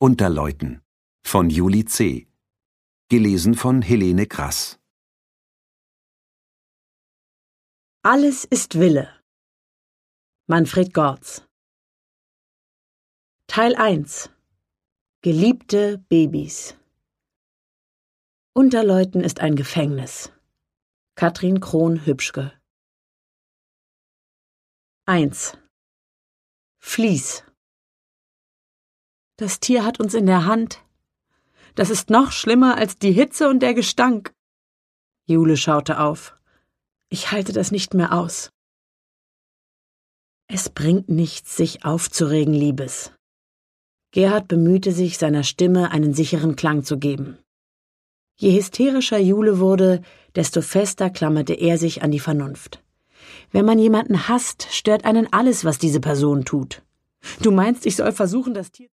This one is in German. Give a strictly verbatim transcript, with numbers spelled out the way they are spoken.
Unterleuten von Juli C. Gelesen von Helene Grass. Alles ist Wille. Manfred Gorz. Teil eins. Geliebte Babys. Unterleuten ist ein Gefängnis. Katrin Krohn-Hübschke. eins. Vlies. Das Tier hat uns in der Hand. Das ist noch schlimmer als die Hitze und der Gestank. Jule schaute auf. Ich halte das nicht mehr aus. Es bringt nichts, sich aufzuregen, Liebes. Gerhard bemühte sich, seiner Stimme einen sicheren Klang zu geben. Je hysterischer Jule wurde, desto fester klammerte er sich an die Vernunft. Wenn man jemanden hasst, stört einen alles, was diese Person tut. Du meinst, ich soll versuchen, das Tier